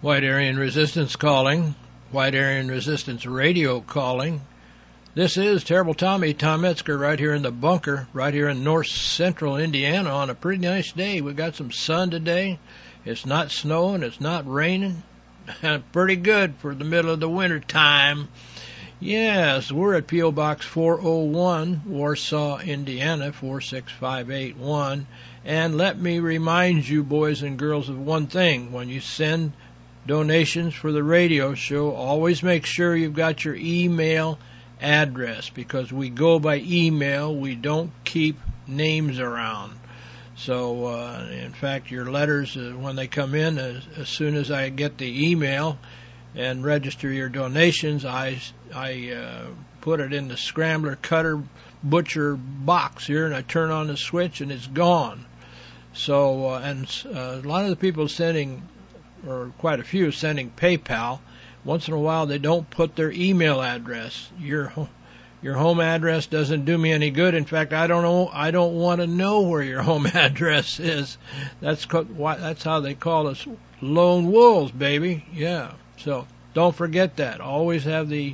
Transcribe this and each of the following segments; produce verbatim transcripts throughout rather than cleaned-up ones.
White Aryan Resistance calling. White Aryan Resistance Radio calling. This is Terrible Tommy, Tom Metzger, right here in the bunker, right here in north central Indiana on a pretty nice day. We got some sun today. It's not snowing. It's not raining. Pretty good for the middle of the winter time. Yes, we're at P O. Box four oh one, Warsaw, Indiana, four six five eight one. And let me remind you, boys and girls, of one thing. When you send donations for the radio show, always make sure you've got your email address, because we go by email. We don't keep names around. So, uh, in fact, your letters, uh, when they come in, as, as soon as I get the email and register your donations, I, I uh, put it in the scrambler, cutter, butcher box here, and I turn on the switch, and it's gone. So, uh, and uh, a lot of the people sending, or quite a few, sending PayPal, once in a while they don't put their email address. Your your home address doesn't do me any good. In fact, I don't know. I don't want to know where your home address is. That's co- why, that's how they call us lone wolves, baby. Yeah. So don't forget that. Always have the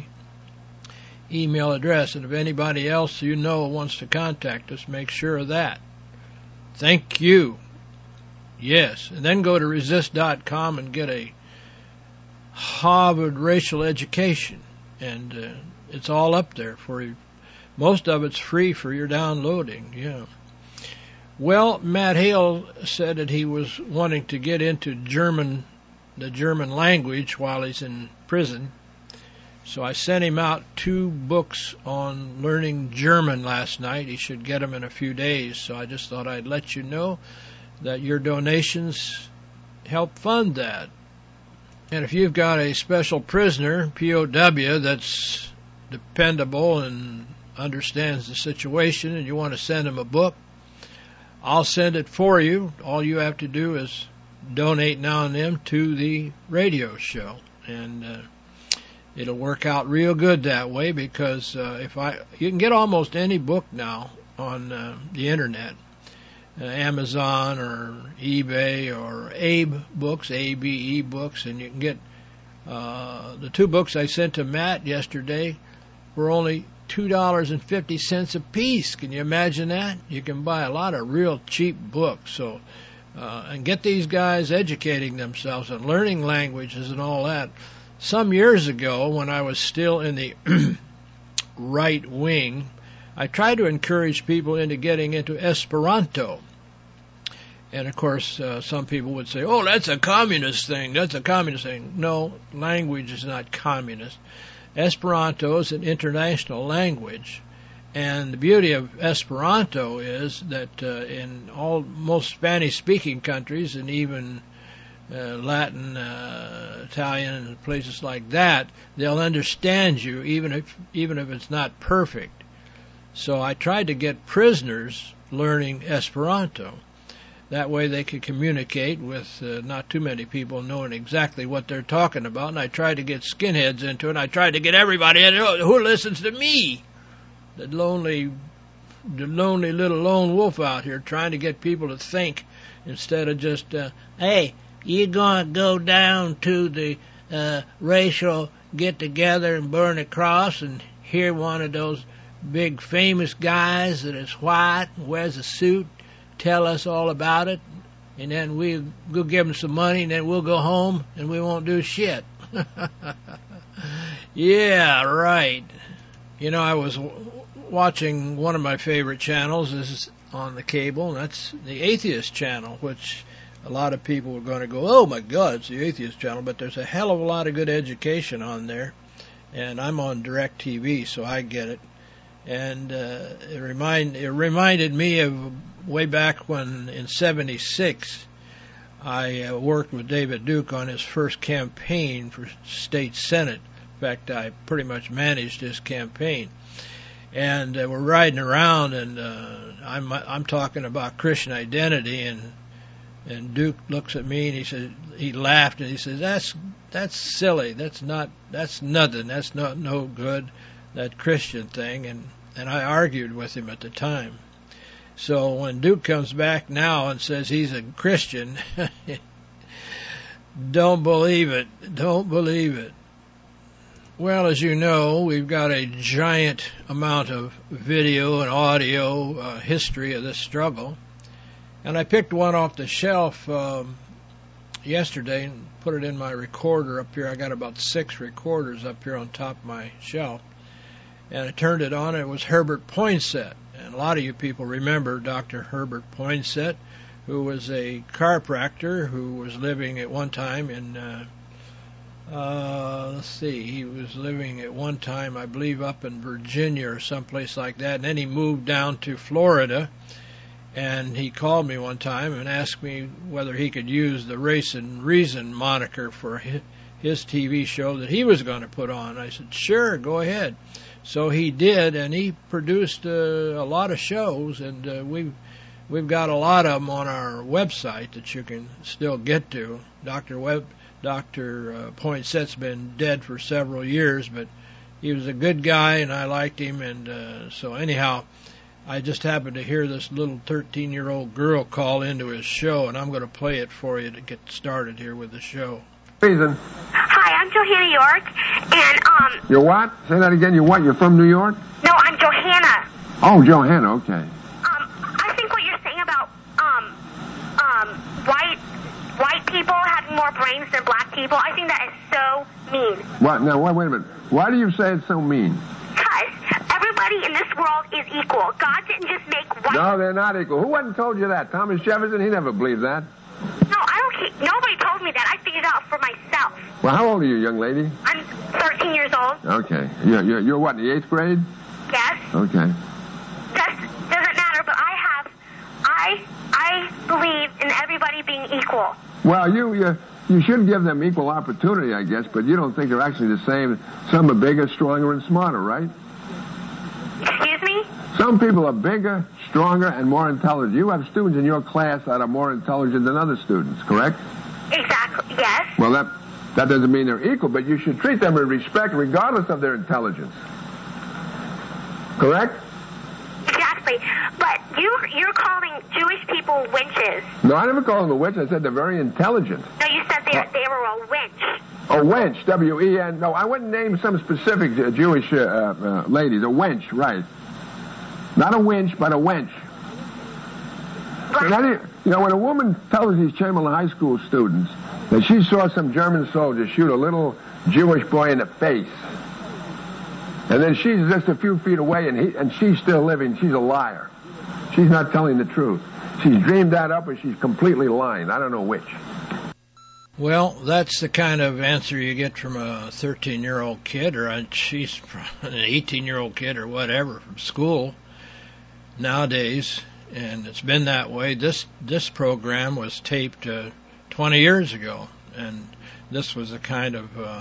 email address. And if anybody else you know wants to contact us, make sure of that. Thank you. Yes. And then go to resist dot com and get a Harvard racial education. And uh, it's all up there for you. Most of it's free for your downloading. Yeah. Well, Matt Hale said that he was wanting to get into German, the German language while he's in prison. So I sent him out two books on learning German last night. He should get them in a few days. So I just thought I'd let you know that your donations help fund that. And if you've got a special prisoner, P O W, that's dependable and understands the situation, and you want to send him a book, I'll send it for you. All you have to do is donate now and then to the radio show. And uh, it'll work out real good that way, because uh, if I, you can get almost any book now on uh, the internet, uh, Amazon or eBay or Abe Books, A B E Books, and you can get uh, the two books I sent to Matt yesterday were only two dollars and fifty cents a piece. Can you imagine that? You can buy a lot of real cheap books. So, uh, and get these guys educating themselves and learning languages and all that. Some years ago, when I was still in the right wing, I tried to encourage people into getting into Esperanto. And, of course, uh, some people would say, oh, that's a communist thing. That's a communist thing. No, language is not communist. Esperanto is an international language. And the beauty of Esperanto is that uh, in all most Spanish-speaking countries, and even Uh, Latin, uh, Italian, and places like that, they'll understand you even if even if it's not perfect. So I tried to get prisoners learning Esperanto. That way they could communicate with uh, not too many people knowing exactly what they're talking about. And I tried to get skinheads into it. And I tried to get everybody in it who listens to me, the lonely, the lonely little lone wolf out here, trying to get people to think instead of just, uh, hey, you gonna go down to the uh, racial get-together and burn a cross and hear one of those big famous guys that is white and wears a suit tell us all about it, and then we'll go give them some money, and then we'll go home and we won't do shit. Yeah, right. You know, I was w- watching one of my favorite channels is on the cable, and that's the Atheist Channel, which a lot of people are going to go, oh, my God, it's the Atheist Channel, but there's a hell of a lot of good education on there, and I'm on DirecTV, so I get it. And uh, it, remind, it reminded me of way back when, in seventy-six, I uh, worked with David Duke on his first campaign for state senate. In fact, I pretty much managed his campaign. And uh, we're riding around, and uh, I'm I'm talking about Christian identity, and And Duke looks at me and he said, he laughed and he says, that's, that's silly. That's not, that's nothing. That's not no good, that Christian thing. And, and I argued with him at the time. So when Duke comes back now and says he's a Christian, Don't believe it. Don't believe it. Well, as you know, we've got a giant amount of video and audio uh, history of this struggle. And I picked one off the shelf um, yesterday and put it in my recorder up here. I got about six recorders up here on top of my shelf. And I turned it on, and it was Herbert Poinsett. And a lot of you people remember Doctor Herbert Poinsett, who was a chiropractor who was living at one time in, uh, uh, let's see, he was living at one time, I believe, up in Virginia or someplace like that. And then he moved down to Florida, and he called me one time and asked me whether he could use the Race and Reason moniker for his, his T V show that he was going to put on. I said, sure, go ahead. So he did, and he produced uh, a lot of shows, and uh, we've We've got a lot of them on our website that you can still get to. Doctor Webb, Doctor Uh, Poinsett's been dead for several years, but he was a good guy, and I liked him. And uh, so anyhow, I just happened to hear this little thirteen-year-old girl call into his show, and I'm going to play it for you to get started here with the show. Reason. Hi, I'm Johanna York, and, um... You're what? Say that again. You're what? You're from New York? No, I'm Johanna. Oh, Johanna, okay. White white people having more brains than black people. I think that is so mean. What? Now, wait, wait a minute. Why do you say it's so mean? Because everybody in this world is equal. God didn't just make white... No, they're not equal. Who hadn't told you that? Thomas Jefferson? He never believed that. No, I don't care. Nobody told me that. I figured it out for myself. Well, how old are you, young lady? I'm thirteen years old. Okay. You're, you're, you're what, in the eighth grade? Yes. Okay. That doesn't matter, but I have... I... I believe in everybody being equal. Well, you you you should give them equal opportunity, I guess, but you don't think they're actually the same. Some are bigger, stronger, and smarter, right? Excuse me? Some people are bigger, stronger, and more intelligent. You have students in your class that are more intelligent than other students, correct? Exactly, yes. Well, that that doesn't mean they're equal, but you should treat them with respect regardless of their intelligence. Correct? Exactly. But you, you're calling Jewish people winches. No, I never called them a winch. I said they're very intelligent. No, you said they, they were a winch. A wench, W E N. No, I wouldn't name some specific uh, Jewish uh, uh, ladies. A wench, right. Not a winch, but a wench. And any, you know, when a woman tells these Chamberlain High School students that she saw some German soldier shoot a little Jewish boy in the face, and then she's just a few feet away, and he and she's still living, she's a liar. She's not telling the truth. She's dreamed that up, or she's completely lying. I don't know which. Well, that's the kind of answer you get from a thirteen-year-old kid, or a, she's an eighteen-year-old kid, or whatever, from school nowadays, and it's been that way. This this program was taped uh, twenty years ago, and this was a kind of uh,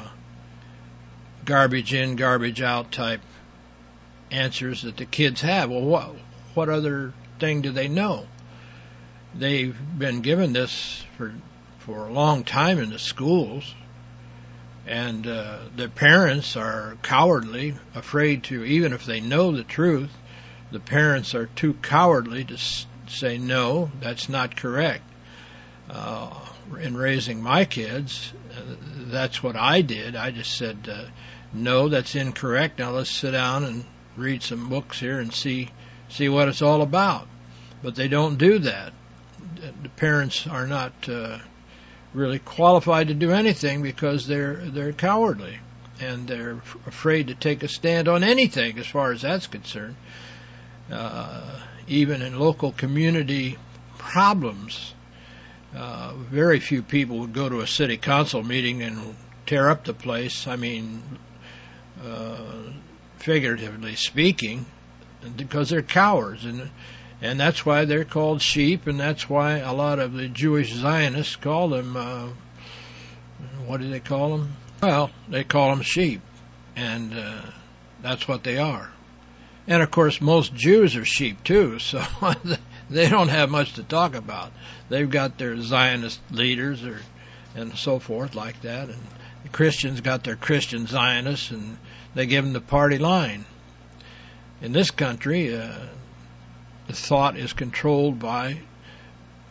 garbage in, garbage out type answers that the kids have. Well, what what other thing do they know? They've been given this for for a long time in the schools, and uh, their parents are cowardly, afraid to, even if they know the truth, the parents are too cowardly to s- say, no, that's not correct. Uh, in raising my kids, uh, that's what I did. I just said, uh, no, that's incorrect. Now let's sit down and read some books here and see see what it's all about. But they don't do that. The parents are not uh, really qualified to do anything because they're they're cowardly, and they're f- afraid to take a stand on anything as far as that's concerned. Uh, even in local community problems, uh, very few people would go to a city council meeting and tear up the place. I mean, uh, figuratively speaking, because they're cowards, and and that's why they're called sheep, and that's why a lot of the Jewish Zionists call them, uh, what do they call them? Well, they call them sheep, and uh, that's what they are. And, of course, most Jews are sheep, too, so they don't have much to talk about. They've got their Zionist leaders or and so forth like that, and the Christians got their Christian Zionists, and they give them the party line. In this country, uh, the thought is controlled by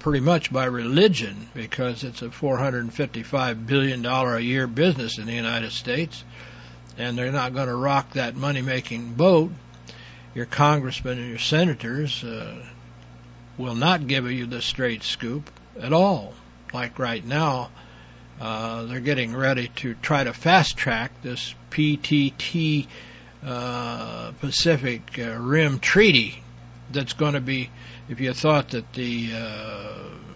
pretty much by religion, because it's a four hundred fifty-five billion dollars a year business in the United States, and they're not going to rock that money-making boat. Your congressmen and your senators uh, will not give you the straight scoop at all. Like right now, uh, they're getting ready to try to fast-track this P T T uh, Pacific uh, Rim Treaty that's going to be, if you thought that the uh,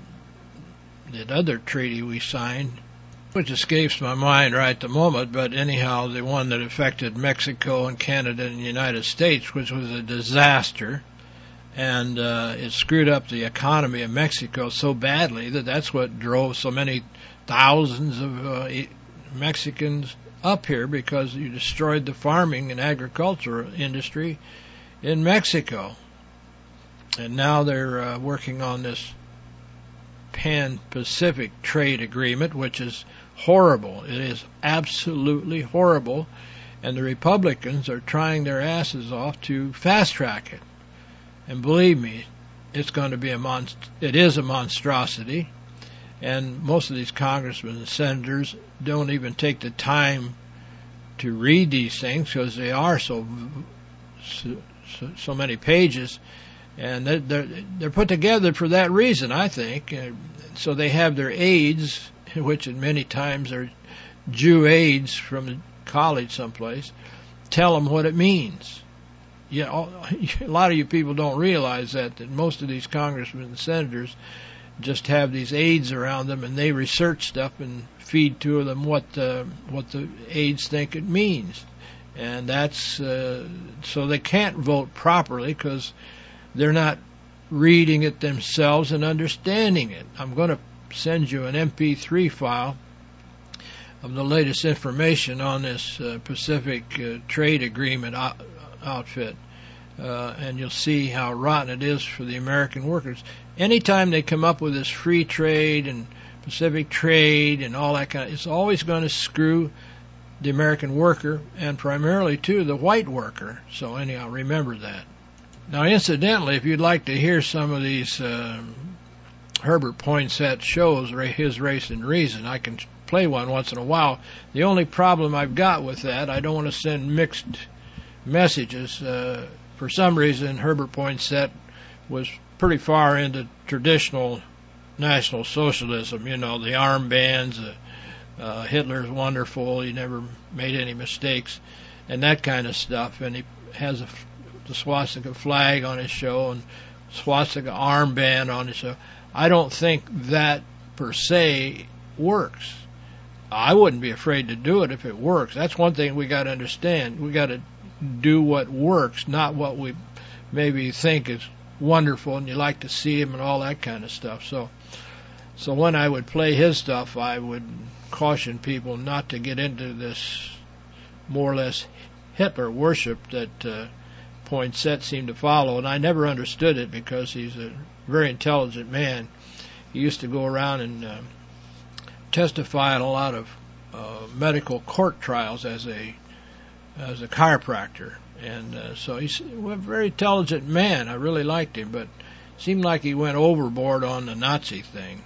that other treaty we signed, which escapes my mind right at the moment, but anyhow, the one that affected Mexico and Canada and the United States, which was a disaster, and uh, it screwed up the economy of Mexico so badly that that's what drove so many thousands of uh, Mexicans up here, because you destroyed the farming and agriculture industry in Mexico. And now they're uh, working on this Pan-Pacific Trade Agreement, which is horrible. It is absolutely horrible, and the Republicans are trying their asses off to fast-track it. And believe me, it's going to be a monst- it is a monstrosity, and most of these congressmen and senators don't even take the time to read these things, because they are so, so so many pages, and they're, they're, they're put together for that reason, I think. Uh, so they have their aides, which many times are Jew aides from college someplace, tell them what it means. You know, a lot of you people don't realize that, that most of these congressmen and senators just have these aides around them, and they research stuff and feed to them what uh, what the aides think it means. And that's uh, so they can't vote properly because they're not reading it themselves and understanding it. I'm going to send you an M P three file of the latest information on this uh, Pacific uh, Trade Agreement out- outfit, uh, and you'll see how rotten it is for the American workers. Anytime they come up with this free trade and Pacific trade and all that kind of, it's always going to screw the American worker, and primarily, too, the white worker. So anyhow, remember that. Now, incidentally, if you'd like to hear some of these uh, Herbert Poinsett shows, his Race and Reason, I can play one once in a while. The only problem I've got with that, I don't want to send mixed messages. Uh, for some reason, Herbert Poinsett was pretty far into traditional National Socialism, you know, the armbands, uh, uh, Hitler's wonderful, he never made any mistakes, and that kind of stuff. And he has a, the swastika flag on his show and swastika armband on his show. I don't think that per se works. I wouldn't be afraid to do it if it works. That's one thing we got to understand. We got to do what works, not what we maybe think is wonderful and you like to see him and all that kind of stuff. So so when I would play his stuff, I would caution people not to get into this more or less Hitler worship that uh, Poinsett seemed to follow, and I never understood it because he's a very intelligent man. He used to go around and uh, testify in a lot of uh, medical court trials as a as a chiropractor. And uh, so he's a very intelligent man. I really liked him, but it seemed like he went overboard on the Nazi thing.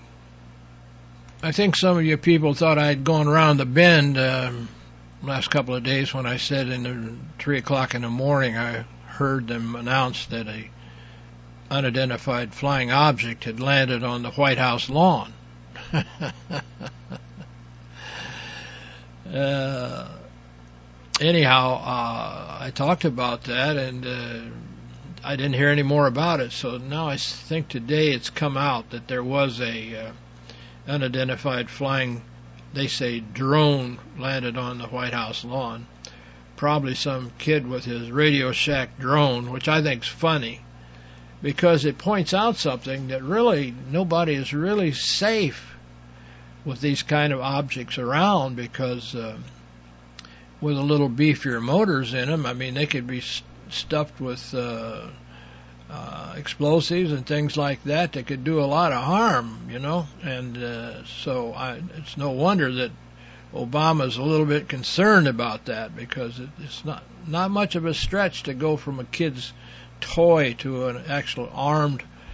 I think some of you people thought I'd gone around the bend um, last couple of days when I said in the three o'clock in the morning I heard them announce that a unidentified flying object had landed on the White House lawn. uh, Anyhow, uh, I talked about that, and uh, I didn't hear any more about it. So now I think today it's come out that there was a uh, unidentified flying, they say, drone landed on the White House lawn. Probably some kid with his Radio Shack drone, which I think's funny, because it points out something that really nobody is really safe with these kind of objects around, because Uh, with a little beefier motors in them, I mean, they could be st- stuffed with uh, uh, explosives and things like that that could do a lot of harm, you know. And uh, so I, it's no wonder that Obama's a little bit concerned about that, because it, it's not not much of a stretch to go from a kid's toy to an actual armed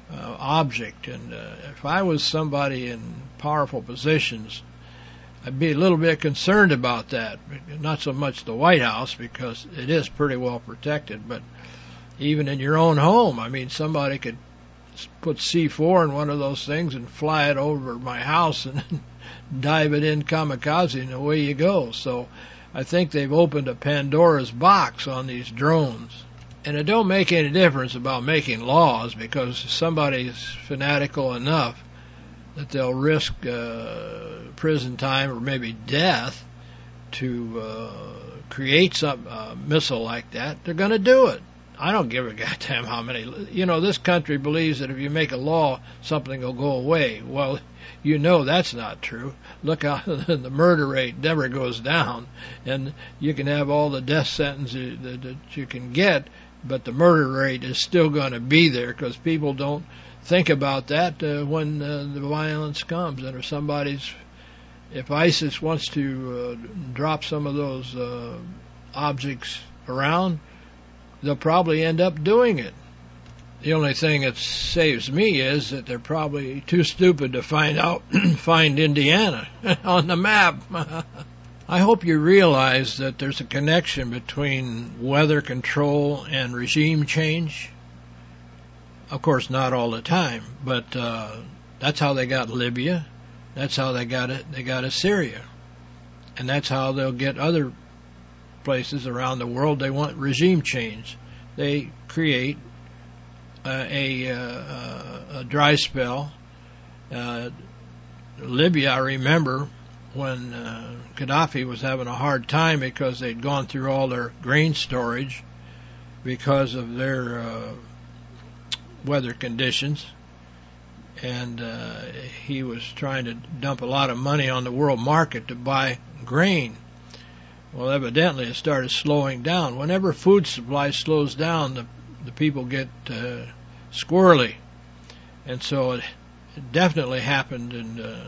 uh, object. And uh, if I was somebody in powerful positions, I'd be a little bit concerned about that. Not so much the White House, because it is pretty well protected, but even in your own home, I mean, somebody could put C four in one of those things and fly it over my house and dive it in kamikaze, and away you go. So I think they've opened a Pandora's box on these drones. And it don't make any difference about making laws, because somebody's fanatical enough that they'll risk uh, prison time or maybe death to uh, create some uh, missile like that, they're going to do it. I don't give a goddamn how many. You know, this country believes that if you make a law, something will go away. Well, you know that's not true. Look how the murder rate never goes down, and you can have all the death sentences that, that you can get, but the murder rate is still going to be there, because people don't think about that uh, when uh, the violence comes. And if somebody's, if ISIS wants to uh, drop some of those uh, objects around, they'll probably end up doing it. The only thing that saves me is that they're probably too stupid to find out, find Indiana on the map. I hope you realize that there's a connection between weather control and regime change. Of course, not all the time, but uh, that's how they got Libya. That's how they got it. They got Assyria, and that's how they'll get other places around the world. They want regime change. They create uh, a, uh, a dry spell. Uh, Libya, I remember when uh, Gaddafi was having a hard time because they'd gone through all their grain storage because of their uh, weather conditions, and uh, he was trying to dump a lot of money on the world market to buy grain. Well, evidently it started slowing down. Whenever food supply slows down, the, the people get uh, squirrely. And so it, it definitely happened in, uh,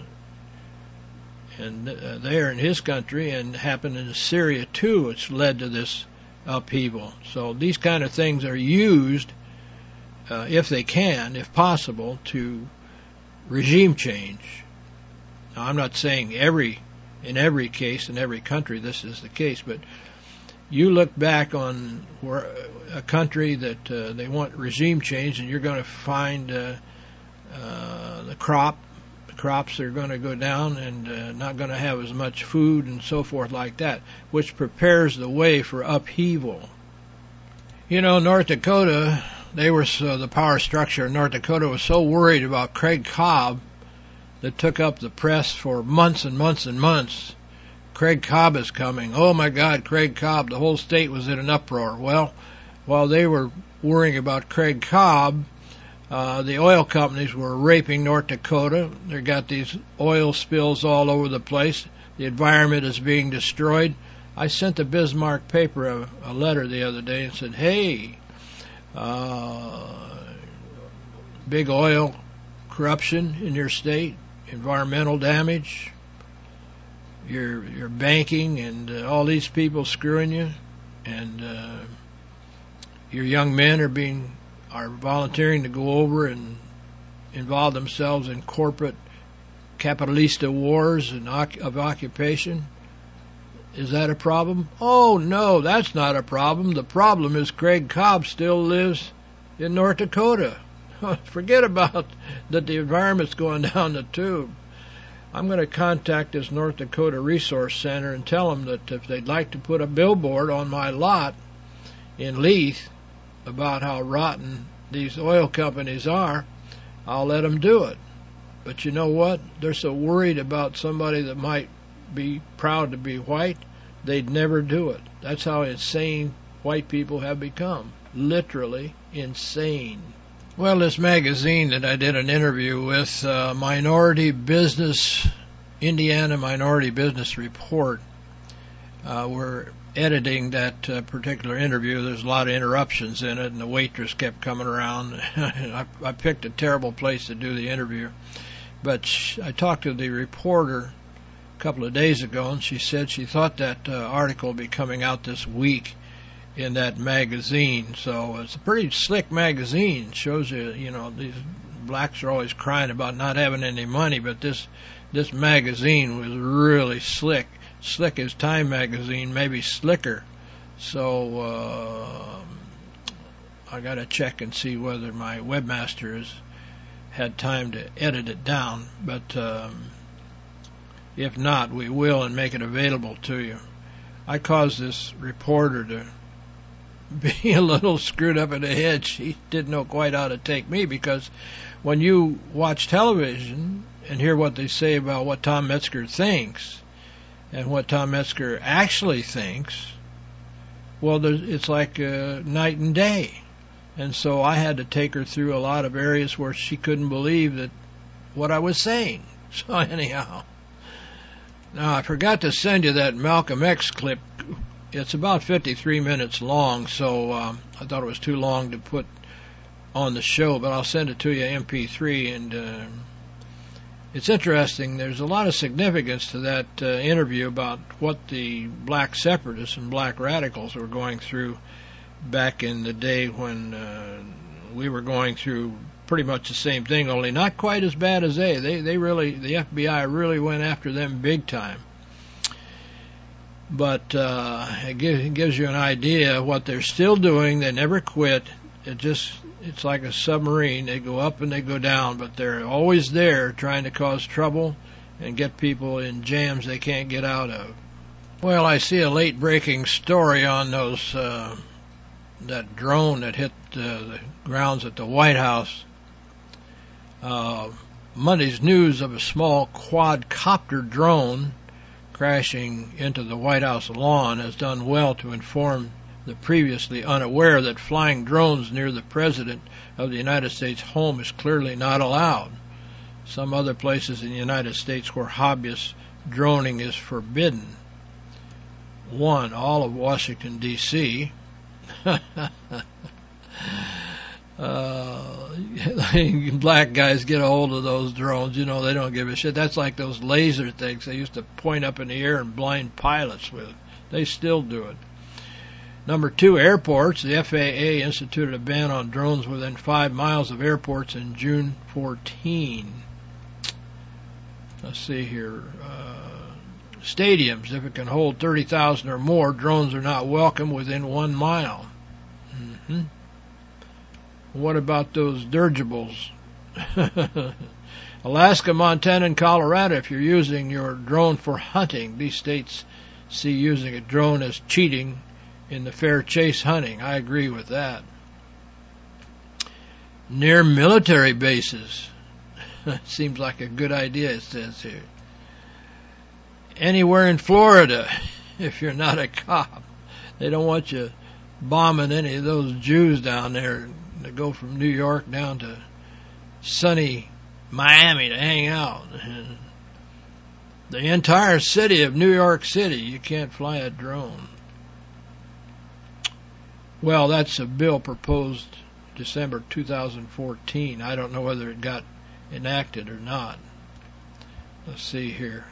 in, uh, there in his country, and happened in Syria too. It's led to this upheaval. So these kind of things are used, uh, if they can, if possible, to regime change. Now, I'm not saying every in every case, in every country, this is the case. But you look back on where a country that uh, they want regime change, and you're going to find uh, uh, the crop, the crops are going to go down, and uh, not going to have as much food and so forth like that, which prepares the way for upheaval. You know, North Dakota, they were so, the power structure in North Dakota was so worried about Craig Cobb that took up the press for months and months and months. Craig Cobb is coming. Oh, my God, Craig Cobb. The whole state was in an uproar. Well, while they were worrying about Craig Cobb, uh, the oil companies were raping North Dakota. They got these oil spills all over the place. The environment is being destroyed. I sent the Bismarck paper a, a letter the other day and said, hey, uh, big oil corruption in your state, environmental damage, your your banking, and uh, all these people screwing you, and uh, your young men are being are volunteering to go over and involve themselves in corporate capitalista wars and of occupation. Is that a problem? Oh no, that's not a problem. The problem is Craig Cobb still lives in North Dakota. Forget about that the environment's going down the tube. I'm going to contact this North Dakota Resource Center and tell them that if they'd like to put a billboard on my lot in Leith about how rotten these oil companies are, I'll let them do it. But you know what? They're so worried about somebody that might be proud to be white, they'd never do it. That's how insane white people have become. Literally insane. Well, this magazine that I did an interview with, uh, Minority Business, Indiana Minority Business Report, uh, we're editing that uh, particular interview. There's a lot of interruptions in it, and the waitress kept coming around. I, I picked a terrible place to do the interview. But sh- I talked to the reporter a couple of days ago, and she said she thought that uh, article would be coming out this week in that magazine. So it's a pretty slick magazine. It shows you, you know, these blacks are always crying about not having any money, but this this magazine was really slick, slick as Time magazine, maybe slicker. So uh, I got to check and see whether my webmaster has had time to edit it down. But um, if not, we will and make it available to you. I caused this reporter to be a little screwed up in the head. She didn't know quite how to take me, because when you watch television and hear what they say about what Tom Metzger thinks and what Tom Metzger actually thinks, well, it's like uh, night and day. And so I had to take her through a lot of areas where she couldn't believe that what I was saying. So anyhow, now I forgot to send you that Malcolm X clip. It's about fifty-three minutes long, so um, I thought it was too long to put on the show, but I'll send it to you M P three, and uh, it's interesting. There's a lot of significance to that uh, interview about what the black separatists and black radicals were going through back in the day when uh, we were going through pretty much the same thing, only not quite as bad as they. They, they really, the F B I really went after them big time. But uh, it, gives, it gives you an idea of what they're still doing. They never quit. It just, it's like a submarine. They go up and they go down, but they're always there trying to cause trouble and get people in jams they can't get out of. Well, I see a late-breaking story on those uh, that drone that hit uh, the grounds at the White House. Uh, Monday's news of a small quadcopter drone crashing into the White House lawn has done well to inform the previously unaware that flying drones near the President of the United States home is clearly not allowed. Some other places in the United States where hobbyist droning is forbidden. One, all of Washington, D C Uh, black guys get a hold of those drones, you know, they don't give a shit. That's like those laser things they used to point up in the air and blind pilots with. They still do it. Number two, airports. The F A A instituted a ban on drones within five miles of airports in June fourteenth. Let's see here. Uh, stadiums, if it can hold thirty thousand or more, drones are not welcome within one mile. Mm-hmm. What about those dirigibles? Alaska, Montana, and Colorado, if you're using your drone for hunting, these states see using a drone as cheating in the fair chase hunting. I agree with that. Near military bases. Seems like a good idea, it says here. Anywhere in Florida, if you're not a cop. They don't want you bombing any of those Jews down there to go from New York down to sunny Miami to hang out. The entire city of New York City, you can't fly a drone. Well, that's a bill proposed December two thousand fourteen. I don't know whether it got enacted or not. Let's see here.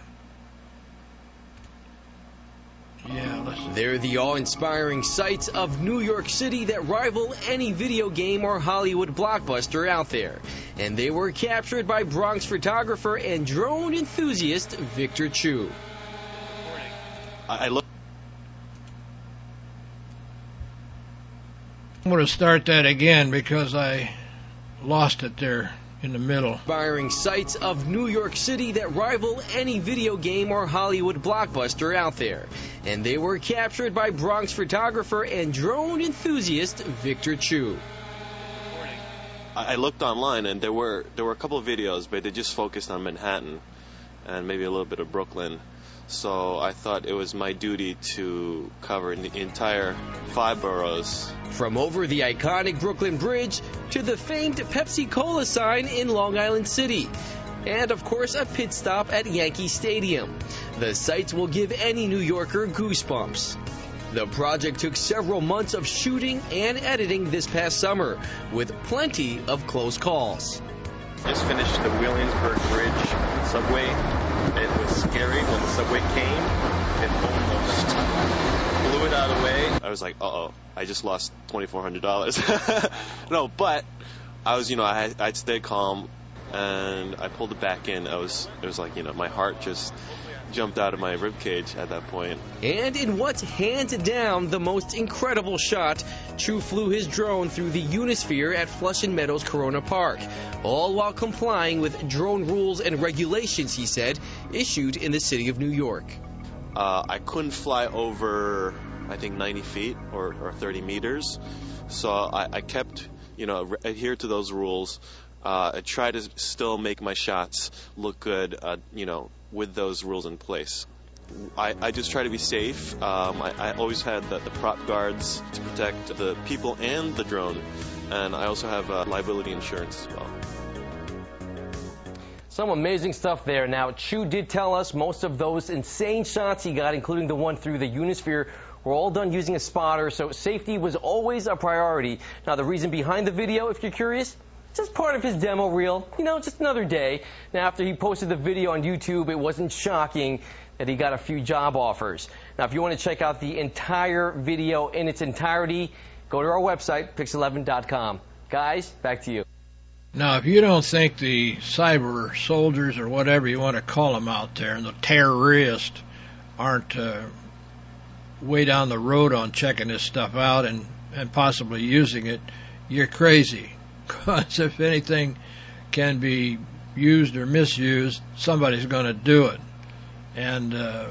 Yeah, let's... They're the awe-inspiring sights of New York City that rival any video game or Hollywood blockbuster out there. And they were captured by Bronx photographer and drone enthusiast Victor Chu. I look. I'm going to start that again because I lost it there in the middle. Inspiring sights of New York City that rival any video game or Hollywood blockbuster out there. And they were captured by Bronx photographer and drone enthusiast Victor Chu. I looked online and there were there were a couple of videos, but they just focused on Manhattan and maybe a little bit of Brooklyn. So I thought it was my duty to cover the entire five boroughs. From over the iconic Brooklyn Bridge to the famed Pepsi Cola sign in Long Island City. And, of course, a pit stop at Yankee Stadium. The sights will give any New Yorker goosebumps. The project took several months of shooting and editing this past summer, with plenty of close calls. Just finished the Williamsburg Bridge subway. It was scary when the subway came. It almost blew it out of the way. I was like, uh-oh, I just lost twenty-four hundred dollars. No, but I was, you know, I I'd stay calm, and I pulled it back in. I was, it was like, you know, my heart just jumped out of my ribcage at that point. And in what's hands down the most incredible shot, True flew his drone through the Unisphere at Flushing Meadows Corona Park, all while complying with drone rules and regulations, he said, issued in the city of New York. Uh, I couldn't fly over, I think, ninety feet or, or thirty meters, so I, I kept, you know, adhere to those rules. Uh, I try to still make my shots look good, uh, you know, with those rules in place. I, I just try to be safe. Um, I, I always had the, the prop guards to protect the people and the drone, and I also have uh, liability insurance as well. Some amazing stuff there. Now, Chu did tell us most of those insane shots he got, including the one through the Unisphere, were all done using a spotter, so safety was always a priority. Now, the reason behind the video, if you're curious, just part of his demo reel, you know, just another day. Now, after he posted the video on YouTube, it wasn't shocking that he got a few job offers. Now, if you want to check out the entire video in its entirety, go to our website, pix eleven dot com. Guys, back to you. Now, if you don't think the cyber soldiers or whatever you want to call them out there, and the terrorists aren't uh, way down the road on checking this stuff out and, and possibly using it, you're crazy. Because if anything can be used or misused, somebody's going to do it. And uh,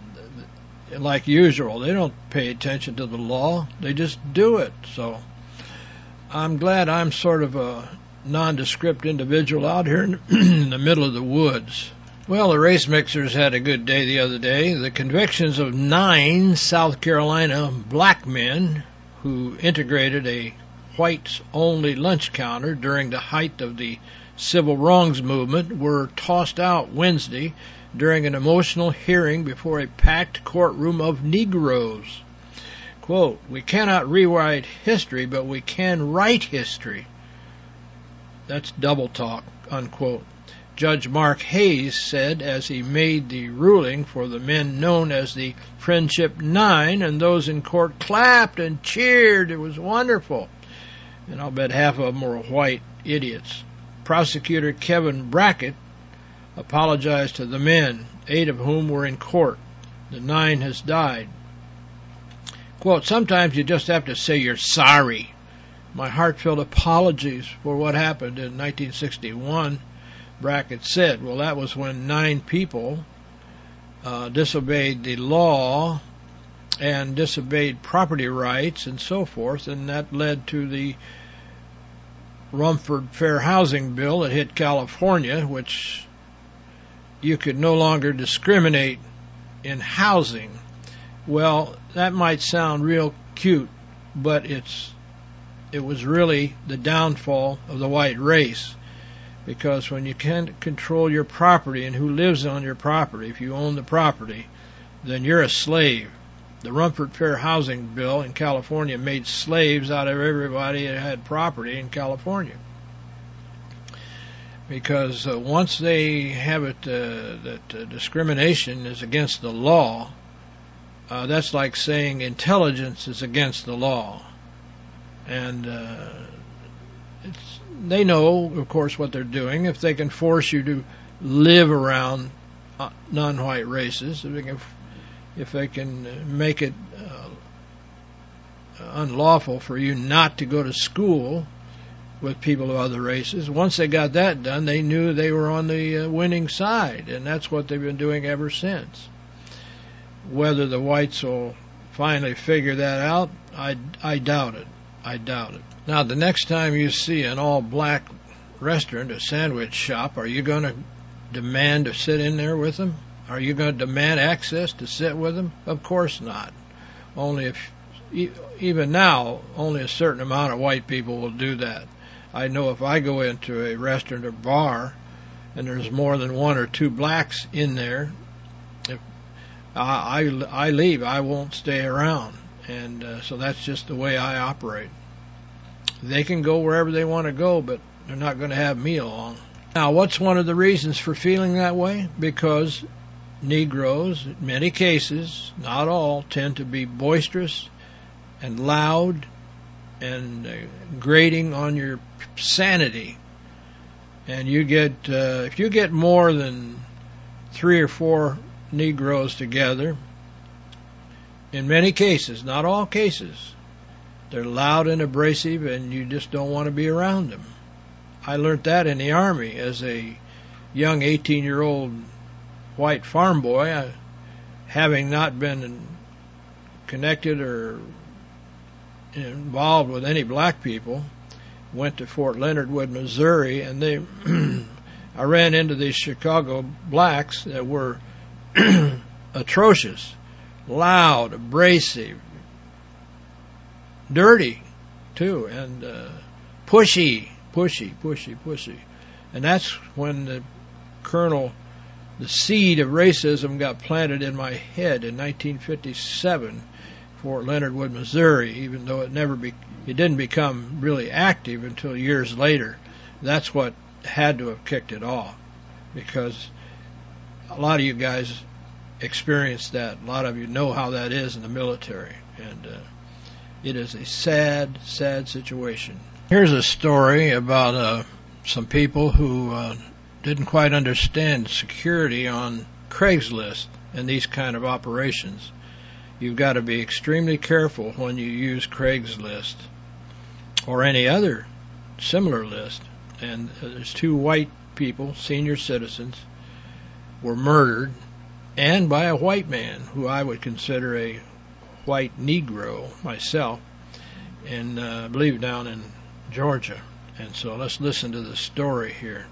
like usual, they don't pay attention to the law. They just do it. So I'm glad I'm sort of a nondescript individual out here in, in the middle of the woods. Well, the race mixers had a good day the other day. The convictions of nine South Carolina black men who integrated a whites-only lunch counter during the height of the civil wrongs movement were tossed out Wednesday during an emotional hearing before a packed courtroom of Negroes. Quote, "We cannot rewrite history, but we can write history." That's double talk, unquote. Judge Mark Hayes said as he made the ruling for the men known as the Friendship Nine, and those in court clapped and cheered. It was wonderful. And I'll bet half of them were white idiots. Prosecutor Kevin Brackett apologized to the men, eight of whom were in court. The nine has died. Quote, "Sometimes you just have to say you're sorry. My heartfelt apologies for what happened in nineteen sixty-one, Brackett said. Well, that was when nine people uh, disobeyed the law and disobeyed property rights and so forth, and that led to the Rumford Fair Housing Bill that hit California, which you could no longer discriminate in housing. Well, that might sound real cute, but it's it was really the downfall of the white race, because when you can't control your property and who lives on your property, if you own the property, then you're a slave. The Rumford Fair Housing Bill in California made slaves out of everybody that had property in California. Because uh, once they have it uh, that uh, discrimination is against the law, uh, that's like saying intelligence is against the law. And uh, it's, they know, of course, what they're doing. If they can force you to live around uh, non-white races, if they can if they can make it uh, unlawful for you not to go to school with people of other races, once they got that done, they knew they were on the uh, winning side, and that's what they've been doing ever since. Whether the whites will finally figure that out, I, I doubt it. I doubt it. Now, the next time you see an all-black restaurant, a sandwich shop, are you going to demand to sit in there with them? Are you going to demand access to sit with them? Of course not. Only if, even now, only a certain amount of white people will do that. I know if I go into a restaurant or bar and there's more than one or two blacks in there, if I, I, I leave. I won't stay around. And uh, so that's just the way I operate. They can go wherever they want to go, but they're not going to have me along. Now, what's one of the reasons for feeling that way? Because Negroes, in many cases, not all, tend to be boisterous and loud and uh, grating on your sanity. And you get, uh, if you get more than three or four Negroes together, in many cases, not all cases, they're loud and abrasive, and you just don't want to be around them. I learned that in the Army as a young eighteen-year-old white farm boy, I, having not been connected or involved with any black people. Went to Fort Leonard Wood, Missouri, and they I ran into these Chicago blacks that were atrocious, loud, abrasive, dirty, too, and uh, pushy, pushy, pushy, pushy. And that's when the colonel, the seed of racism got planted in my head in nineteen fifty-seven, Fort Leonard Wood, Missouri, even though it never be, it didn't become really active until years later. That's what had to have kicked it off, because a lot of you guys experienced that. A lot of you know how that is in the military, and uh, it is a sad, sad situation. Here's a story about uh, some people who uh, didn't quite understand security on Craigslist and these kind of operations. You've got to be extremely careful when you use Craigslist or any other similar list. And there's two white people, senior citizens, were murdered, and by a white man who I would consider a white Negro myself, and uh, I believe down in Georgia. And so let's listen to the story here.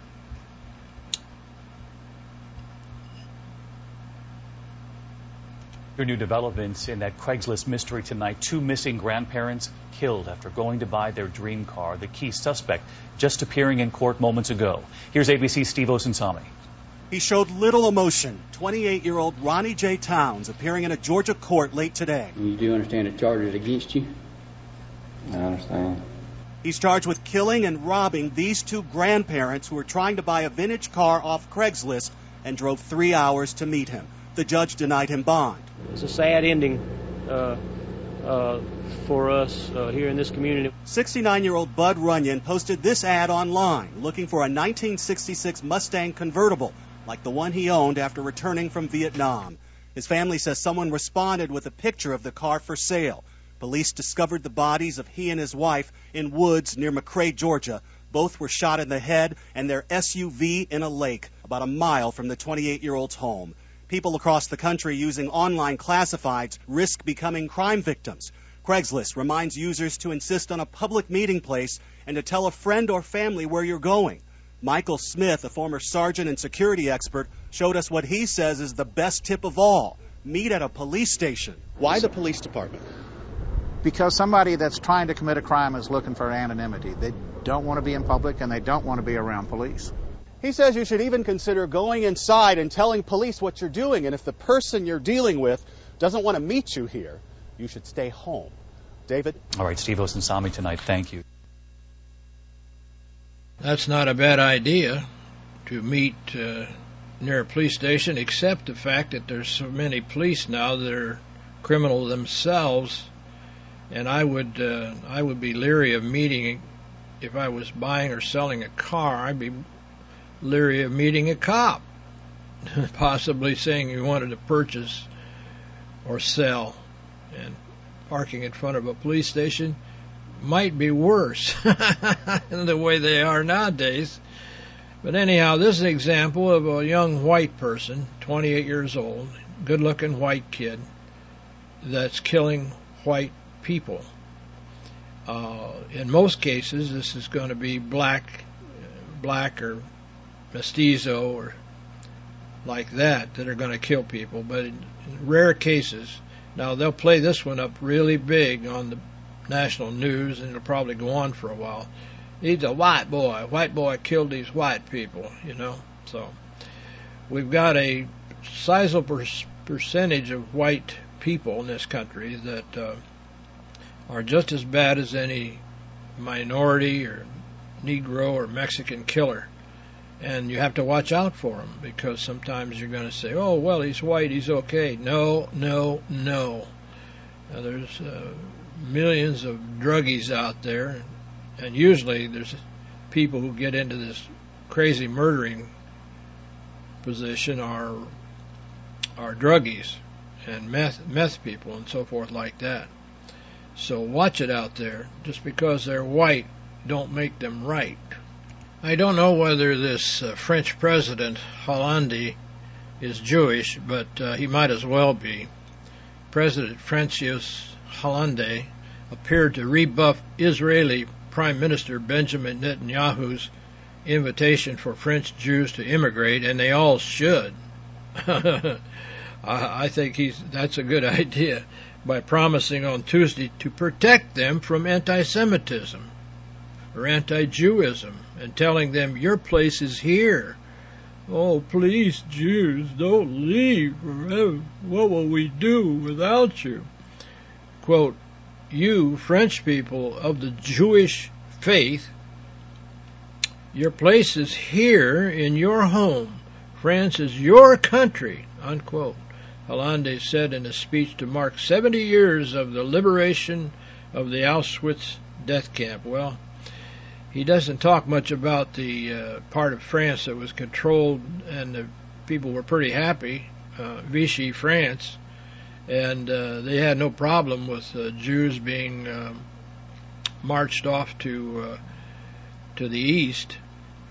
Your new developments in that Craigslist mystery tonight. Two missing grandparents killed after going to buy their dream car. The key suspect just appearing in court moments ago. Here's A B C's Steve Osunsami. He showed little emotion. twenty-eight-year-old Ronnie J. Towns appearing in a Georgia court late today. You do understand the charges against you? I understand. He's charged with killing and robbing these two grandparents who were trying to buy a vintage car off Craigslist and drove three hours to meet him. The judge denied him bond. It's a sad ending uh, uh, for us uh, here in this community. sixty-nine-year-old Bud Runyon posted this ad online looking for a nineteen sixty-six Mustang convertible like the one he owned after returning from Vietnam. His family says someone responded with a picture of the car for sale. Police discovered the bodies of he and his wife in woods near McRae, Georgia. Both were shot in the head and their S U V in a lake about a mile from the twenty-eight-year-old's home. People across the country using online classifieds risk becoming crime victims. Craigslist reminds users to insist on a public meeting place and to tell a friend or family where you're going. Michael Smith, a former sergeant and security expert, showed us what he says is the best tip of all. Meet at a police station. Why the police department? Because somebody that's trying to commit a crime is looking for anonymity. They don't want to be in public and they don't want to be around police. He says you should even consider going inside and telling police what you're doing, and if the person you're dealing with doesn't want to meet you here, you should stay home. David? All right, Steve Osunsami tonight. Thank you. That's not a bad idea, to meet uh, near a police station, except the fact that there's so many police now that are criminal themselves, and I would uh, I would be leery of meeting, if I was buying or selling a car, I'd be leery of meeting a cop, possibly saying you wanted to purchase or sell, and parking in front of a police station might be worse than the way they are nowadays. But anyhow, this is an example of a young white person, twenty-eight years old, good-looking white kid, that's killing white people. Uh, in most cases, this is going to be black, black or mestizo or like that that are going to kill people. But in rare cases, now they'll play this one up really big on the national news, and it'll probably go on for a while. He's a white boy. White boy killed these white people, you know. So we've got a sizable percentage of white people in this country that uh, are just as bad as any minority or Negro or Mexican killer. And you have to watch out for them, because sometimes you're going to say, oh, well, he's white, he's okay. No, no, no. Now, there's uh, millions of druggies out there, and usually there's people who get into this crazy murdering position are are druggies and meth meth people and so forth like that. So watch it out there. Just because they're white don't make them right. I don't know whether this uh, French president, Hollande, is Jewish, but uh, he might as well be. President Francois Hollande appeared to rebuff Israeli Prime Minister Benjamin Netanyahu's invitation for French Jews to immigrate, and they all should. I think he's that's a good idea, by promising on Tuesday to protect them from anti-Semitism or anti-Jewism, and telling them, your place is here. Oh, please, Jews, don't leave forever. What will we do without you? Quote, you French people of the Jewish faith, your place is here in your home. France is your country, unquote. Hollande said in a speech to mark seventy years of the liberation of the Auschwitz death camp. Well, he doesn't talk much about the uh, part of France that was controlled, and the people were pretty happy, uh, Vichy France, and uh, they had no problem with uh, Jews being um, marched off to uh, to the east.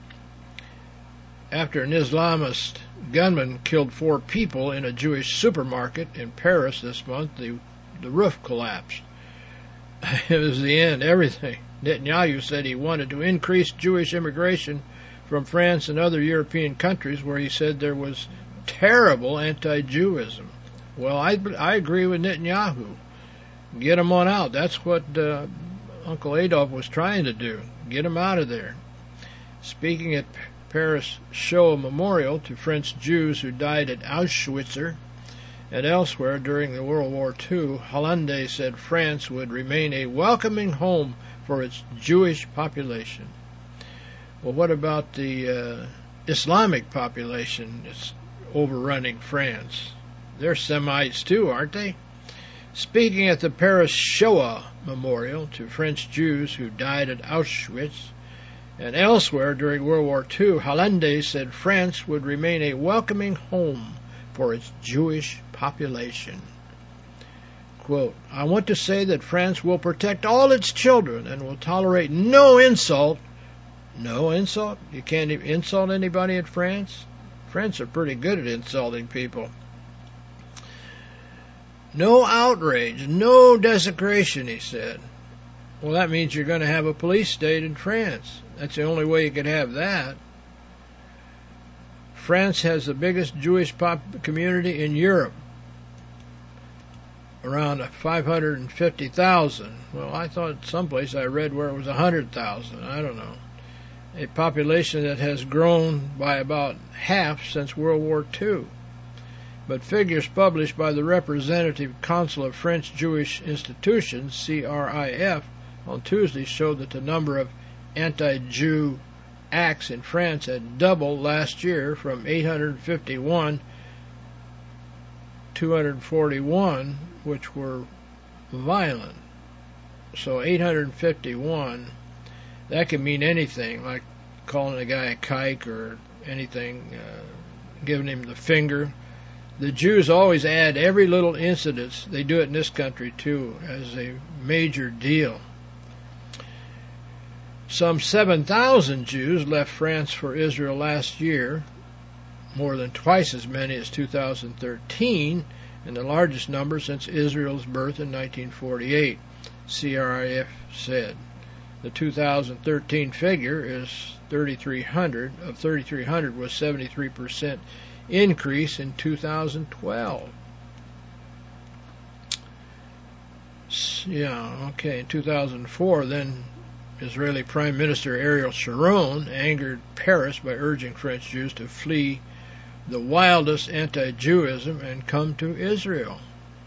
After an Islamist gunman killed four people in a Jewish supermarket in Paris this month, the the roof collapsed. It was the end, everything. Netanyahu said he wanted to increase Jewish immigration from France and other European countries where he said there was terrible anti-Jewism. Well, I, I agree with Netanyahu. Get them on out. That's what uh, Uncle Adolf was trying to do. Get them out of there. Speaking at Paris Shoah Memorial to French Jews who died at Auschwitz and elsewhere during the World War Two, Hollande said France would remain a welcoming home for its Jewish population. Well, what about the uh, Islamic population that's overrunning France? They're Semites too, aren't they? Speaking at the Paris Shoah Memorial to French Jews who died at Auschwitz and elsewhere during World War Two, Hollande said France would remain a welcoming home for its Jewish population. Quote, I want to say that France will protect all its children and will tolerate no insult. No insult? You can't insult anybody in France? France are pretty good at insulting people. No outrage, no desecration, he said. Well, that means you're going to have a police state in France. That's the only way you could have that. France has the biggest Jewish pop community in Europe, around five hundred fifty thousand. Well, I thought someplace I read where it was one hundred thousand. I don't know. A population that has grown by about half since World War Two. But figures published by the Representative Council of French Jewish Institutions, C R I F, on Tuesday showed that the number of anti-Jew acts in France had doubled last year from eight hundred fifty-one to two hundred forty-one, which were violent. So eight hundred fifty-one, that could mean anything, like calling a guy a kike or anything, uh, giving him the finger. The Jews always add every little incident, they do it in this country too, as a major deal. Some seven thousand Jews left France for Israel last year, more than twice as many as two thousand thirteen, and the largest number since Israel's birth in nineteen forty-eight, C R I F said. The two thousand thirteen figure is thirty-three hundred. Of thirty-three hundred was seventy-three percent increase in two thousand twelve. Yeah, okay, in two thousand four, then Israeli Prime Minister Ariel Sharon angered Paris by urging French Jews to flee the wildest anti-Jewism and come to Israel.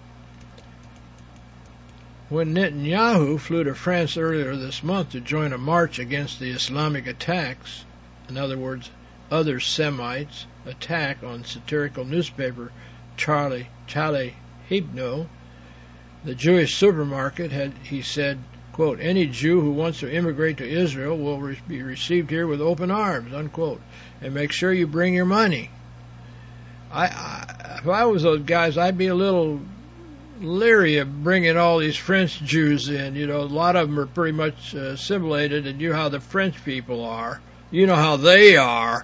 When Netanyahu flew to France earlier this month to join a march against the Islamic attacks, in other words, other Semites' attack on satirical newspaper Charlie Charlie Hebdo, the Jewish supermarket had, he said, quote, any Jew who wants to immigrate to Israel will re- be received here with open arms, unquote, and make sure you bring your money. I, I if I was those guys, I'd be a little leery of bringing all these French Jews in. You know, a lot of them are pretty much uh, assimilated, and you know how the French people are. You know how they are.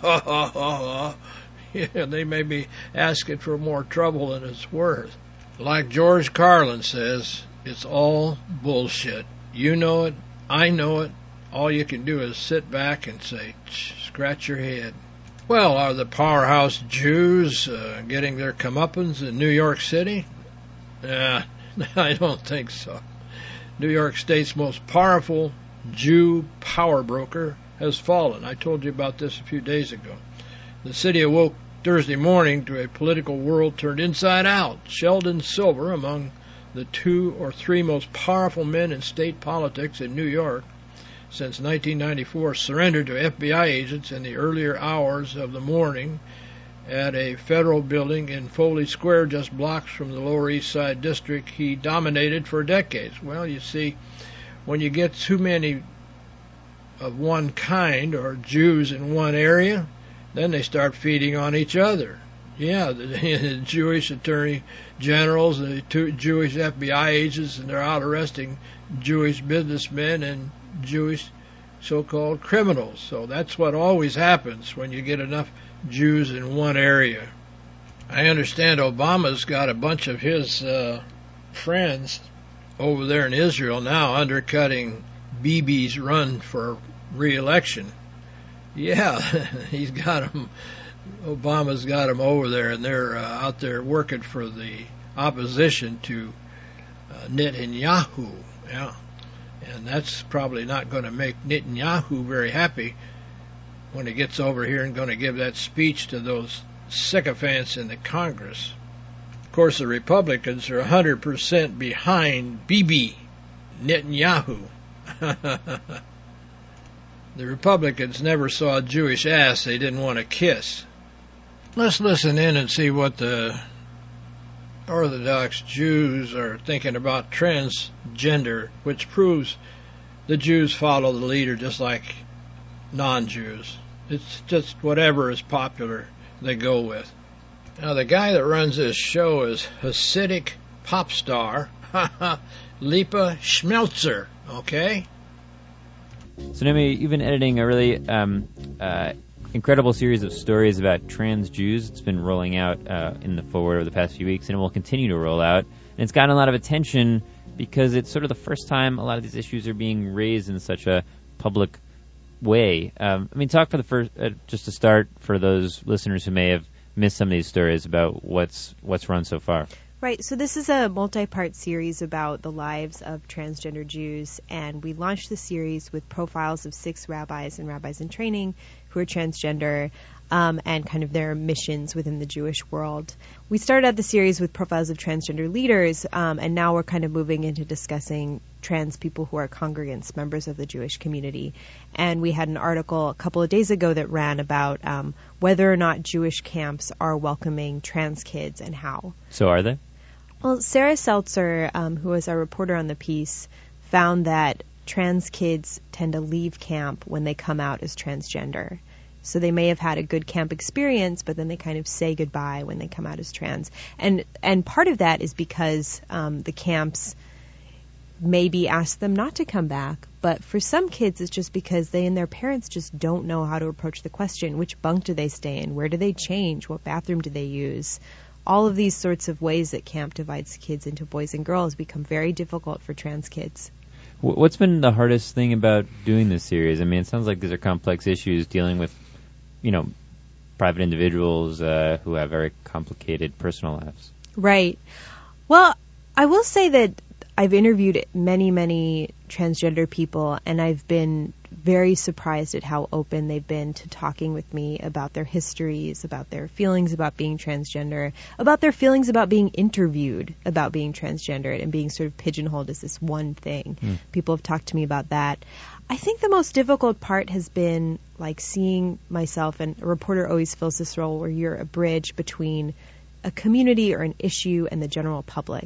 Yeah, they may be asking for more trouble than it's worth. Like George Carlin says, it's all bullshit. You know it, I know it. All you can do is sit back and say, scratch your head. Well, are the powerhouse Jews uh, getting their comeuppance in New York City? Uh, I don't think so. New York State's most powerful Jew power broker has fallen. I told you about this a few days ago. The city awoke Thursday morning to a political world turned inside out. Sheldon Silver, among the two or three most powerful men in state politics in New York since nineteen ninety-four, surrendered to F B I agents in the earlier hours of the morning at a federal building in Foley Square, just blocks from the Lower East Side district he dominated for decades. Well, you see, when you get too many of one kind, or Jews in one area, then they start feeding on each other. Yeah, the, the Jewish attorney generals, the two Jewish F B I agents, and they're out arresting Jewish businessmen and Jewish so-called criminals. So that's what always happens when you get enough Jews in one area. I understand Obama's got a bunch of his uh, friends over there in Israel now undercutting Bibi's run for re-election. Yeah, he's got them. Obama's got them over there, and they're uh, out there working for the opposition to uh, Netanyahu. Yeah, and that's probably not going to make Netanyahu very happy when he gets over here and going to give that speech to those sycophants in the Congress. Of course, the Republicans are one hundred percent behind Bibi Netanyahu. The Republicans never saw a Jewish ass they didn't want to kiss. Let's listen in and see what the Orthodox Jews are thinking about transgender, which proves the Jews follow the leader just like non-Jews. It's just whatever is popular they go with. Now, the guy that runs this show is Hasidic pop star Lipa Schmelzer, okay? So, Naomi, you've been editing a really um, uh, incredible series of stories about trans Jews. It's been rolling out uh, in the forward over the past few weeks, and it will continue to roll out. And it's gotten a lot of attention because it's sort of the first time a lot of these issues are being raised in such a public way. Um, I mean, talk for the first, uh, just to start, for those listeners who may have missed some of these stories about what's what's run so far. Right, so this is a multi-part series about the lives of transgender Jews, and we launched the series with profiles of six rabbis and rabbis in training who are transgender, um, and kind of their missions within the Jewish world. We started out the series with profiles of transgender leaders, um, and now we're kind of moving into discussing trans people who are congregants, members of the Jewish community. And we had an article a couple of days ago that ran about um, whether or not Jewish camps are welcoming trans kids and how. So are they? Well, Sarah Seltzer, um, who was our reporter on the piece, found that trans kids tend to leave camp when they come out as transgender. So they may have had a good camp experience, but then they kind of say goodbye when they come out as trans. And and part of that is because um, the camps maybe ask them not to come back. But for some kids, it's just because they and their parents just don't know how to approach the question. Which bunk do they stay in? Where do they change? What bathroom do they use? All of these sorts of ways that camp divides kids into boys and girls become very difficult for trans kids. What's been the hardest thing about doing this series? I mean, it sounds like these are complex issues dealing with, you know, private individuals uh, who have very complicated personal lives. Right. Well, I will say that I've interviewed many, many transgender people, and I've been very surprised at how open they've been to talking with me about their histories, about their feelings about being transgender, about their feelings about being interviewed about being transgendered and being sort of pigeonholed as this one thing. Mm. People have talked to me about that. I think the most difficult part has been like seeing myself, and a reporter always fills this role where you're a bridge between a community or an issue and the general public.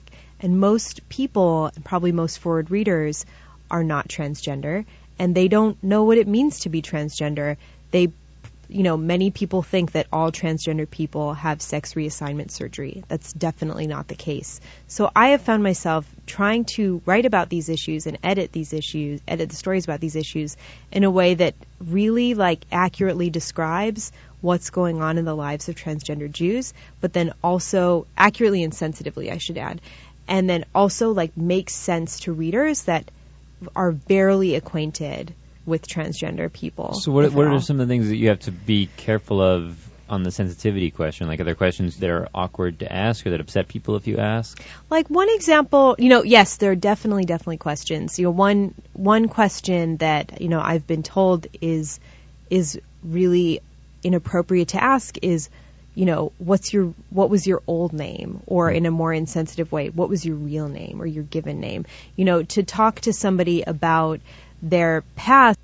And most people, and probably most forward readers, are not transgender, and they don't know what it means to be transgender. They, you know, many people think that all transgender people have sex reassignment surgery. That's definitely not the case. So I have found myself trying to write about these issues and edit these issues, edit the stories about these issues in a way that really, like, accurately describes what's going on in the lives of transgender Jews, but then also accurately and sensitively, I should add, and then also, like, makes sense to readers that are barely acquainted with transgender people. So what, what are some of the things that you have to be careful of on the sensitivity question? Like, are there questions that are awkward to ask or that upset people if you ask? Like, one example, you know, yes, there are definitely, definitely questions. You know, one one question that, you know, I've been told is is really inappropriate to ask is, you know, what's your, what was your old name? Or in a more insensitive way, what was your real name or your given name? You know, to talk to somebody about their past.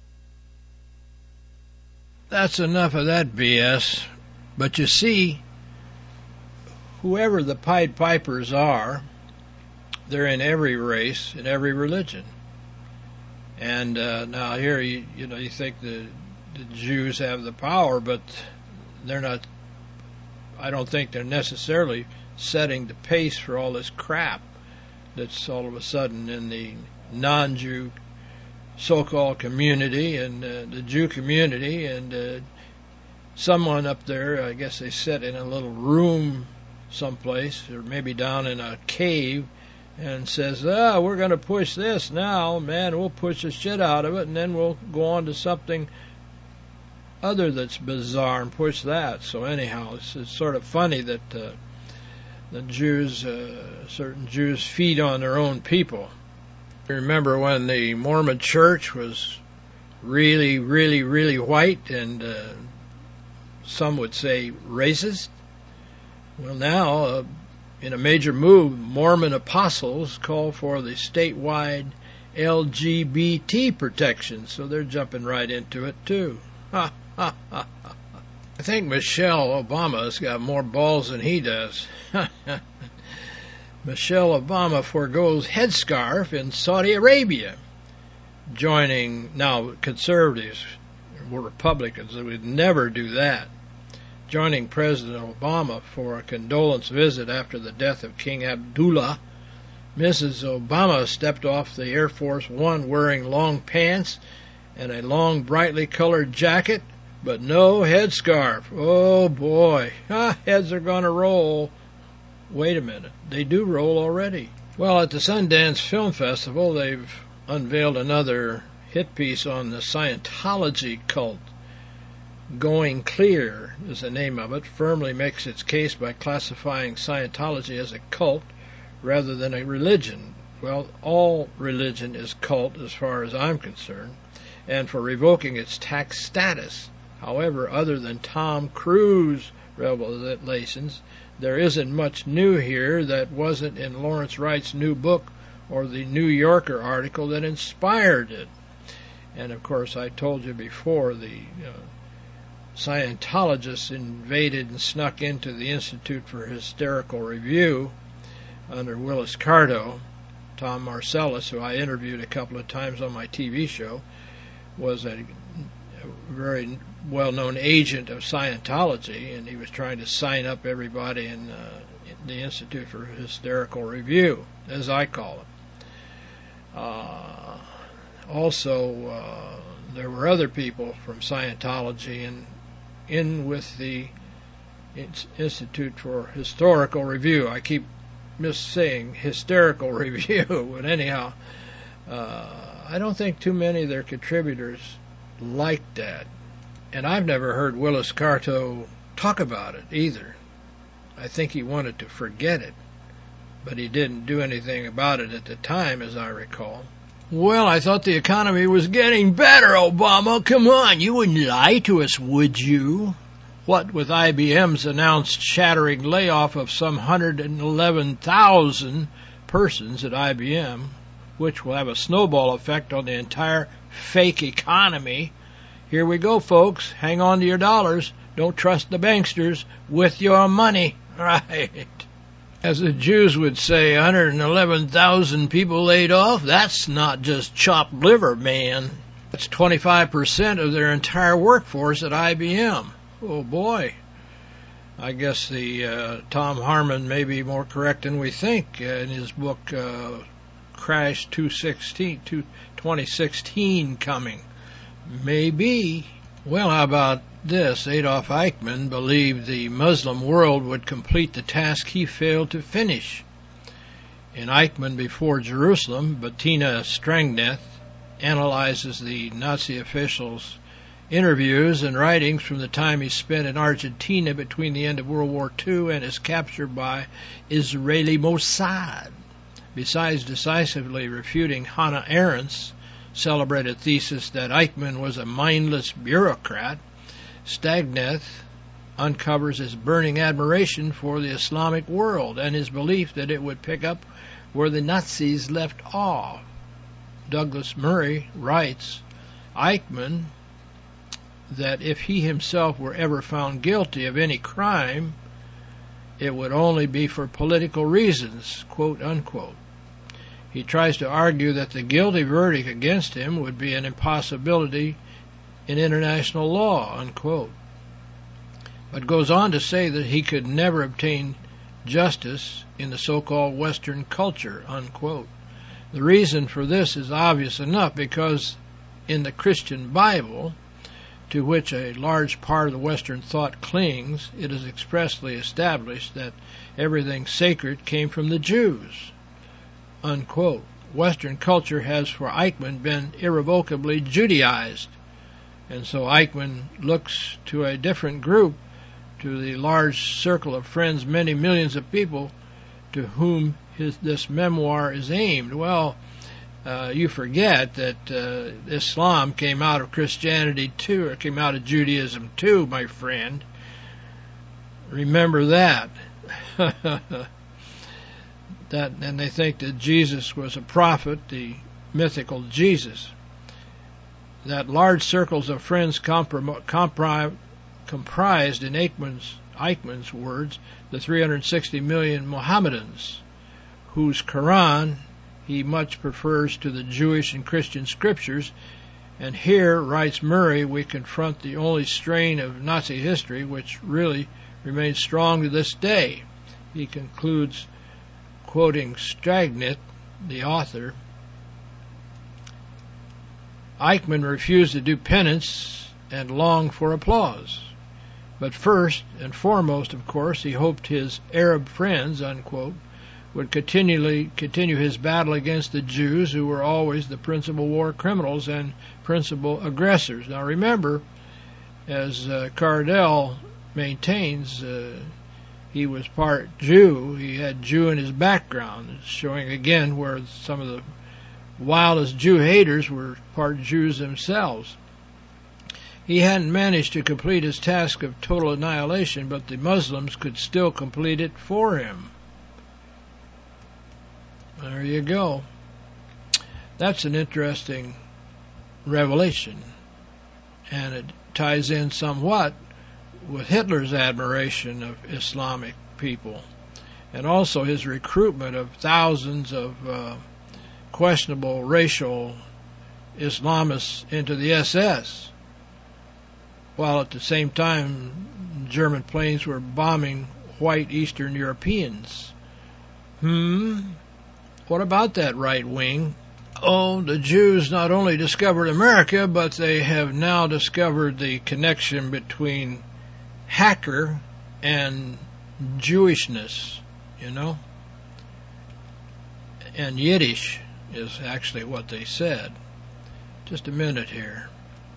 That's enough of that B S. But you see, whoever the Pied Pipers are, they're in every race, in every religion. And uh, now here, you, you know, you think the, the Jews have the power, but they're not. I don't think they're necessarily setting the pace for all this crap that's all of a sudden in the non-Jew so-called community and uh, the Jew community. And uh, someone up there, I guess they sit in a little room someplace, or maybe down in a cave, and says, ah, we're going to push this now, man, we'll push the shit out of it, and then we'll go on to something other that's bizarre and push that. So anyhow, it's, it's sort of funny that uh, the Jews, uh, certain Jews feed on their own people. Remember when the Mormon church was really, really, really white and uh, some would say racist? Well, now, uh, in a major move, Mormon apostles call for the statewide L G B T protection, so they're jumping right into it too. Ha, ha, ha, ha. I think Michelle Obama's got more balls than he does. Michelle Obama forgoes headscarf in Saudi Arabia, joining, now conservatives or Republicans would never do that, joining President Obama for a condolence visit after the death of King Abdullah. Missus Obama stepped off the Air Force One wearing long pants and a long, brightly colored jacket, but no headscarf. Oh, boy. Ah, heads are going to roll. Wait a minute. They do roll already. Well, at the Sundance Film Festival, they've unveiled another hit piece on the Scientology cult. Going Clear is the name of it. Firmly makes its case by classifying Scientology as a cult rather than a religion. Well, all religion is cult as far as I'm concerned, and for revoking its tax status. However, other than Tom Cruise revelations, there isn't much new here that wasn't in Lawrence Wright's new book or the New Yorker article that inspired it. And of course, I told you before, the uh, Scientologists invaded and snuck into the Institute for Hysterical Review under Willis Carto. Tom Marcellus, who I interviewed a couple of times on my T V show, was a, a very well-known agent of Scientology, and he was trying to sign up everybody in, uh, in the Institute for Hysterical Review, as I call it. Uh, also, uh, there were other people from Scientology in, in with the Institute for Historical Review. I keep missaying Hysterical Review, but anyhow, uh, I don't think too many of their contributors liked that. And I've never heard Willis Carto talk about it either. I think he wanted to forget it, but he didn't do anything about it at the time, as I recall. Well, I thought the economy was getting better, Obama. Come on, you wouldn't lie to us, would you? What with I B M's announced shattering layoff of some one hundred eleven thousand persons at I B M, which will have a snowball effect on the entire fake economy. Here we go, folks. Hang on to your dollars. Don't trust the banksters with your money. Right. As the Jews would say, one hundred eleven thousand people laid off. That's not just chopped liver, man. That's twenty-five percent of their entire workforce at I B M. Oh, boy. I guess the uh, Tom Harmon may be more correct than we think uh, in his book uh, Crash two twenty sixteen coming. Maybe. Well, how about this? Adolf Eichmann believed the Muslim world would complete the task he failed to finish. In Eichmann Before Jerusalem, Bettina Strangneth analyzes the Nazi officials' interviews and writings from the time he spent in Argentina between the end of World War Two and his capture by Israeli Mossad. Besides decisively refuting Hannah Arendt's celebrated thesis that Eichmann was a mindless bureaucrat, Strangneth uncovers his burning admiration for the Islamic world and his belief that it would pick up where the Nazis left off. Douglas Murray writes, Eichmann, that if he himself were ever found guilty of any crime, it would only be for political reasons, quote unquote. He tries to argue that the guilty verdict against him would be an impossibility in international law, unquote, but goes on to say that he could never obtain justice in the so-called Western culture, unquote. The reason for this is obvious enough, because in the Christian Bible, to which a large part of the Western thought clings, it is expressly established that everything sacred came from the Jews, unquote. Western culture has for Eichmann been irrevocably Judaized, and so Eichmann looks to a different group, to the large circle of friends, many millions of people to whom his, this memoir is aimed. Well, Uh, you forget that uh, Islam came out of Christianity too, or came out of Judaism too, my friend. Remember that. that, and they think that Jesus was a prophet, the mythical Jesus. That large circles of friends compri- compri- comprised, in Eichmann's, Eichmann's words, the three hundred sixty million Mohammedans, whose Quran he much prefers to the Jewish and Christian scriptures. And here, writes Murray, we confront the only strain of Nazi history which really remains strong to this day. He concludes, quoting Strangneth, the author, Eichmann refused to do penance and longed for applause. But first and foremost, of course, he hoped his Arab friends, unquote, would continually continue his battle against the Jews, who were always the principal war criminals and principal aggressors. Now remember, as uh, Cardell maintains, uh, he was part Jew. He had Jew in his background, showing again where some of the wildest Jew haters were part Jews themselves. He hadn't managed to complete his task of total annihilation, but the Muslims could still complete it for him. There you go. That's an interesting revelation, and it ties in somewhat with Hitler's admiration of Islamic people, and also his recruitment of thousands of uh, questionable racial Islamists into the S S, while at the same time German planes were bombing white Eastern Europeans. Hmm? What about that right wing? Oh, the Jews not only discovered America, but they have now discovered the connection between hacker and Jewishness, you know? And Yiddish is actually what they said. Just a minute here.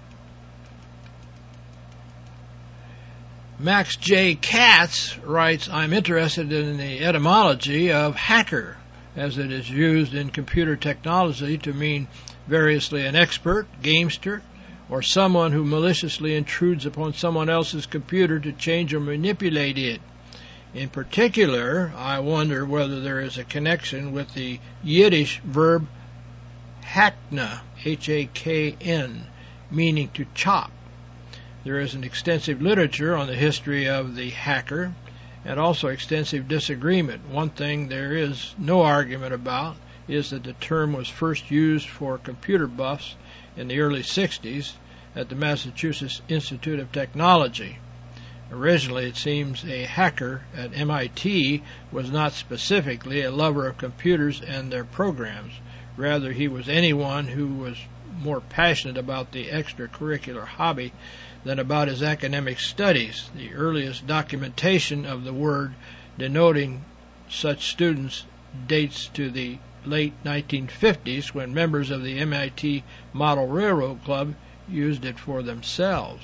Max J. Katz writes, I'm interested in the etymology of hacker, as it is used in computer technology to mean variously an expert, gamester, or someone who maliciously intrudes upon someone else's computer to change or manipulate it. In particular, I wonder whether there is a connection with the Yiddish verb hakna, H A K N, meaning to chop. There is an extensive literature on the history of the hacker, and also extensive disagreement. One thing there is no argument about is that the term was first used for computer buffs in the early sixties at the Massachusetts Institute of Technology. Originally, it seems a hacker at M I T was not specifically a lover of computers and their programs. Rather, he was anyone who was more passionate about the extracurricular hobby than about his academic studies. The earliest documentation of the word denoting such students dates to the late nineteen fifties, when members of the M I T Model Railroad Club used it for themselves.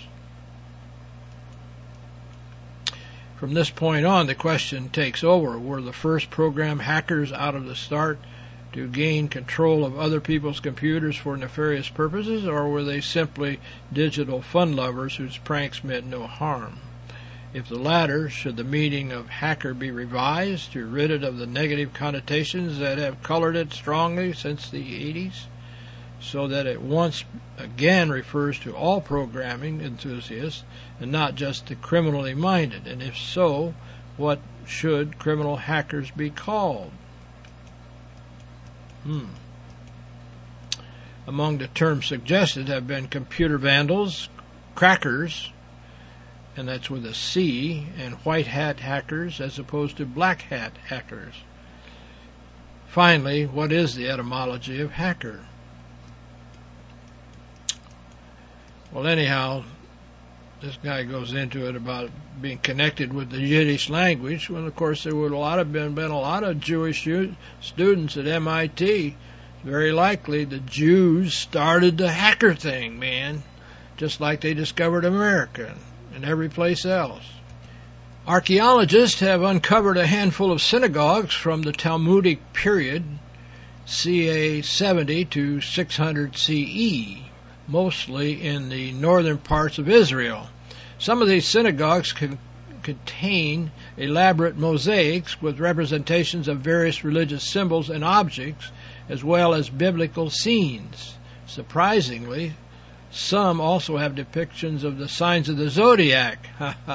From this point on, the question takes over. Were the first program hackers out of the start to gain control of other people's computers for nefarious purposes, or were they simply digital fun lovers whose pranks meant no harm? If the latter, should the meaning of hacker be revised to rid it of the negative connotations that have colored it strongly since the eighties, so that it once again refers to all programming enthusiasts and not just the criminally minded? And if so, what should criminal hackers be called? Hmm. Among the terms suggested have been computer vandals, crackers, and that's with a C, and white hat hackers as opposed to black hat hackers. Finally, what is the etymology of hacker? Well, anyhow, this guy goes into it about being connected with the Yiddish language, when of course there would a lot have been, been a lot of Jewish students at M I T. Very likely the Jews started the hacker thing, man, just like they discovered America and every place else. Archaeologists have uncovered a handful of synagogues from the Talmudic period, C A seventy to six hundred C E, mostly in the northern parts of Israel. Some of these synagogues can contain elaborate mosaics with representations of various religious symbols and objects, as well as biblical scenes. Surprisingly, some also have depictions of the signs of the zodiac,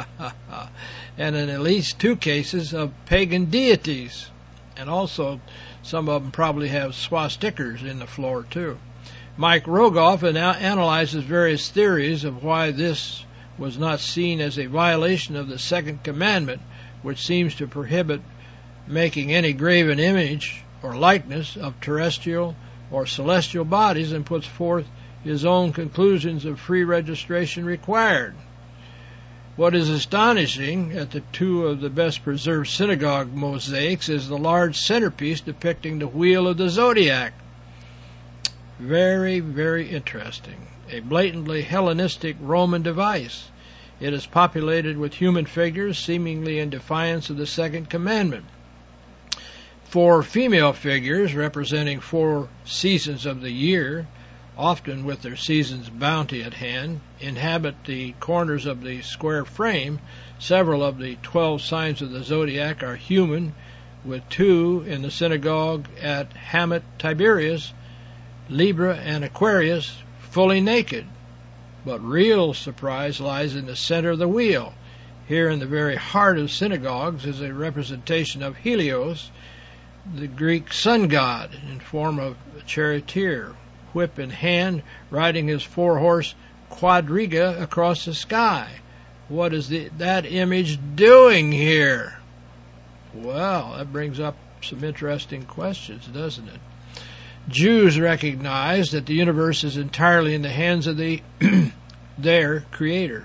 and in at least two cases of pagan deities. And also, some of them probably have swastikas in the floor, too. Mike Rogoff analyzes various theories of why this was not seen as a violation of the second commandment, which seems to prohibit making any graven image or likeness of terrestrial or celestial bodies, and puts forth his own conclusions of free registration required. What is astonishing at the two of the best preserved synagogue mosaics is the large centerpiece depicting the wheel of the zodiac. Very, very interesting. A blatantly Hellenistic Roman device. It is populated with human figures, seemingly in defiance of the second commandment. Four female figures, representing four seasons of the year, often with their season's bounty at hand, inhabit the corners of the square frame. Several of the twelve signs of the zodiac are human, with two in the synagogue at Hamat Tiberias, Libra and Aquarius, fully naked. But real surprise lies in the center of the wheel. Here in the very heart of synagogues is a representation of Helios, the Greek sun god, in form of a charioteer, whip in hand, riding his four-horse quadriga across the sky. What is the, that image doing here? Well, that brings up some interesting questions, doesn't it? Jews recognize that the universe is entirely in the hands of the their Creator.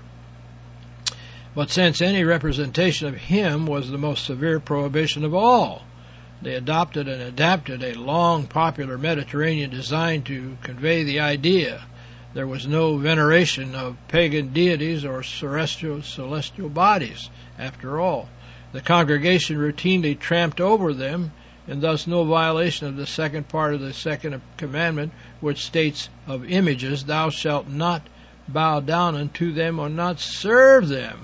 But since any representation of Him was the most severe prohibition of all, they adopted and adapted a long popular Mediterranean design to convey the idea. There was no veneration of pagan deities or celestial, celestial bodies, after all. The congregation routinely tramped over them, and thus no violation of the second part of the second commandment, which states of images, thou shalt not bow down unto them or not serve them.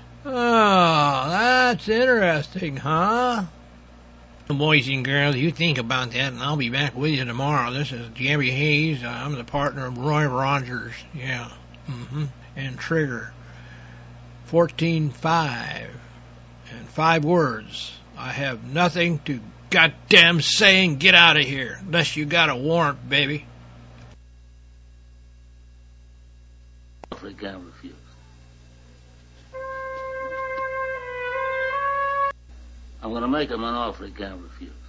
Oh, that's interesting, huh? Boys and girls, you think about that, and I'll be back with you tomorrow. This is Gabby Hayes. I'm the partner of Roy Rogers. Yeah. Mm-hmm. And Trigger. fourteen five. And five words. I have nothing to goddamn say and get out of here. Unless you got a warrant, baby. Awfully can't refuse. I'm going to make him an offer he can't refuse.